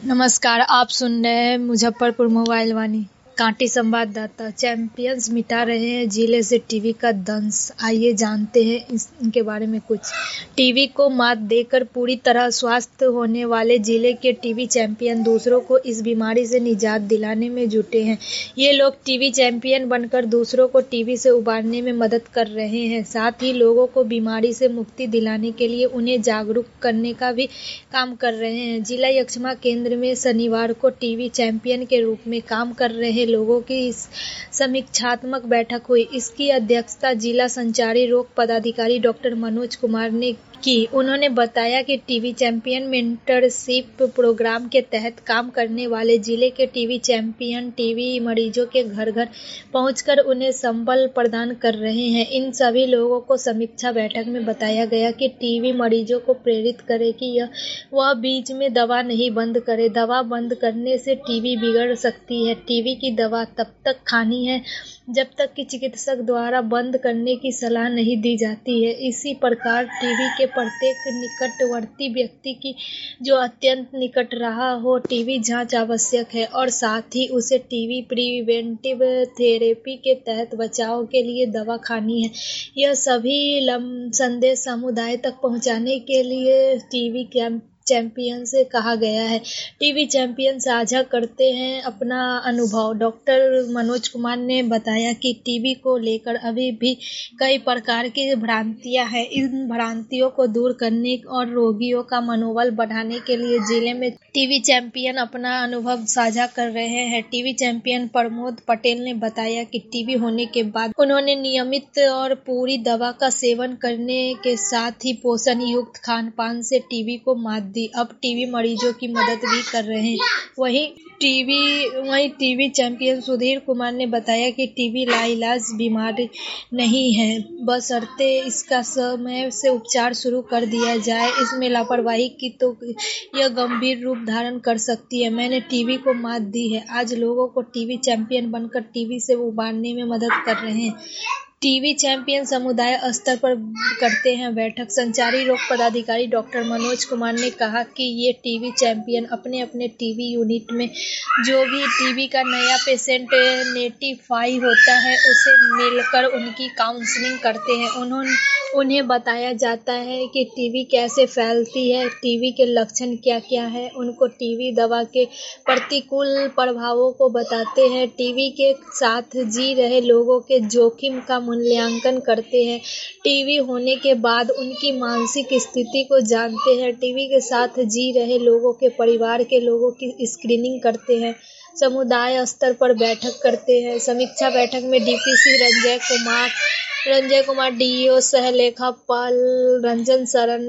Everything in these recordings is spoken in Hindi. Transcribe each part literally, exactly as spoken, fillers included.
नमस्कार, आप सुन रहे हैं मुजफ्फरपुर मोबाइल वाणी। कांटी संवाददाता चैंपियंस मिटा रहे हैं जिले से टीबी का दंश। आइए जानते हैं इस, इनके बारे में कुछ। टीबी को मात देकर पूरी तरह स्वस्थ होने वाले जिले के टीबी चैंपियन दूसरों को इस बीमारी से निजात दिलाने में जुटे हैं। ये लोग टीबी चैंपियन बनकर दूसरों को टीबी से उबारने में मदद कर रहे हैं। साथ ही लोगों को बीमारी से मुक्ति दिलाने के लिए उन्हें जागरूक करने का भी काम कर रहे हैं। जिला यक्ष्मा केंद्र में शनिवार को टीबी चैंपियन के रूप में काम कर रहे लोगों की इस समीक्षात्मक बैठक हुई। इसकी अध्यक्षता जिला संचारी रोग पदाधिकारी डॉक्टर मनोज कुमार ने की। उन्होंने बताया कि टीबी चैंपियन मेंटरशिप प्रोग्राम के तहत काम करने वाले जिले के टीबी चैंपियन टीबी मरीजों के घर घर पहुंचकर उन्हें संबल प्रदान कर रहे हैं। इन सभी लोगों को समीक्षा बैठक में बताया गया कि टीबी मरीजों को प्रेरित करे कि यह वह बीच में दवा नहीं बंद करे। दवा बंद करने से टीबी बिगड़ सकती है। टीबी की दवा तब तक खानी है जब तक कि चिकित्सक द्वारा बंद करने की सलाह नहीं दी जाती है। इसी प्रकार टीबी के प्रत्येक निकटवर्ती व्यक्ति की जो अत्यंत निकट रहा हो टीबी जांच आवश्यक है और साथ ही उसे टीबी प्रिवेंटिव थेरेपी के तहत बचाव के लिए दवा खानी है। यह सभी संदेश समुदाय तक पहुंचाने के लिए टीबी कैंप चैंपियन से कहा गया है। टीबी चैंपियन साझा करते हैं अपना अनुभव। डॉक्टर मनोज कुमार ने बताया कि टीबी को लेकर अभी भी कई प्रकार की भ्रांतियां हैं। इन भ्रांतियों को दूर करने और रोगियों का मनोबल बढ़ाने के लिए जिले में टीबी चैंपियन अपना अनुभव साझा कर रहे हैं। टीबी चैंपियन प्रमोद पटेल ने बताया कि टीबी होने के बाद उन्होंने नियमित और पूरी दवा का सेवन करने के साथ ही पोषण युक्त खान पान से टीबी को मात दी। अब टीबी मरीजों की मदद भी कर रहे हैं। वहीं टीबी वहीं टीबी चैंपियन सुधीर कुमार ने बताया कि टीबी लाइलाज बीमारी नहीं है, बशर्ते इसका समय से उपचार शुरू कर दिया जाए। इसमें लापरवाही की तो यह गंभीर रूप धारण कर सकती है। मैंने टीबी को मात दी है। आज लोगों को टीबी चैंपियन बनकर टीबी से उबारने में मदद कर रहे हैं। टीबी चैंपियन समुदाय स्तर पर करते हैं बैठक। संचारी रोग पदाधिकारी डॉक्टर मनोज कुमार ने कहा कि ये टीबी चैंपियन अपने अपने टीबी यूनिट में जो भी टीबी का नया पेशेंट नेटिफाई होता है उसे मिलकर उनकी काउंसलिंग करते हैं। उन्होंने उन्हें बताया जाता है कि टीबी कैसे फैलती है, टीबी के लक्षण क्या क्या है। उनको टीबी दवा के प्रतिकूल प्रभावों को बताते हैं। टीबी के साथ जी रहे लोगों के जोखिम का मूल्यांकन करते हैं। टीबी होने के बाद उनकी मानसिक स्थिति को जानते हैं। टीबी के साथ जी रहे लोगों के परिवार के लोगों की स्क्रीनिंग करते हैं। समुदाय स्तर पर बैठक करते हैं। समीक्षा बैठक में डीपीसी रंजय कुमार रंजय कुमार डीईओ सहलेखा पाल, रंजन शरण,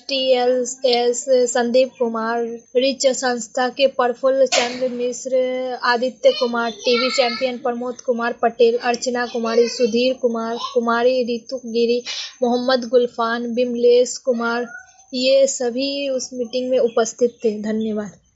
एसटीएलएस संदीप कुमार, रिच संस्था के प्रफुल्ल चंद्र मिश्र, आदित्य कुमार, टीबी चैंपियन प्रमोद कुमार पटेल, अर्चना कुमारी, सुधीर कुमार, कुमारी रितु गिरी, मोहम्मद गुलफान, बिमलेश कुमार, ये सभी उस मीटिंग में उपस्थित थे। धन्यवाद।